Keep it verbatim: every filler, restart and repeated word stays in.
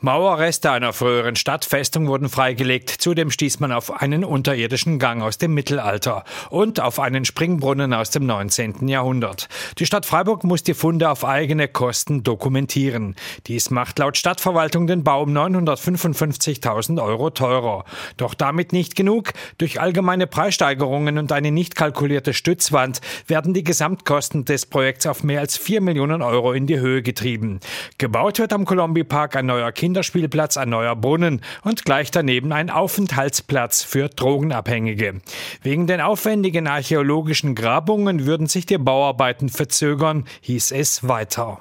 Mauerreste einer früheren Stadtfestung wurden freigelegt. Zudem stieß man auf einen unterirdischen Gang aus dem Mittelalter und auf einen Springbrunnen aus dem neunzehnten Jahrhundert. Die Stadt Freiburg muss die Funde auf eigene Kosten dokumentieren. Dies macht laut Stadtverwaltung den Bau um neunhundertfünfundfünfzigtausend Euro teurer. Doch damit nicht genug. Durch allgemeine Preissteigerungen und eine nicht kalkulierte Stützwand werden die Gesamtkosten des Projekts auf mehr als vier Millionen Euro in die Höhe getrieben. Gebaut wird am Kolombi-Park ein neuer Kinderspielplatz, ein neuer Brunnen und gleich daneben ein Aufenthaltsplatz für Drogenabhängige. Wegen den aufwendigen archäologischen Grabungen würden sich die Bauarbeiten verzögern, hieß es weiter.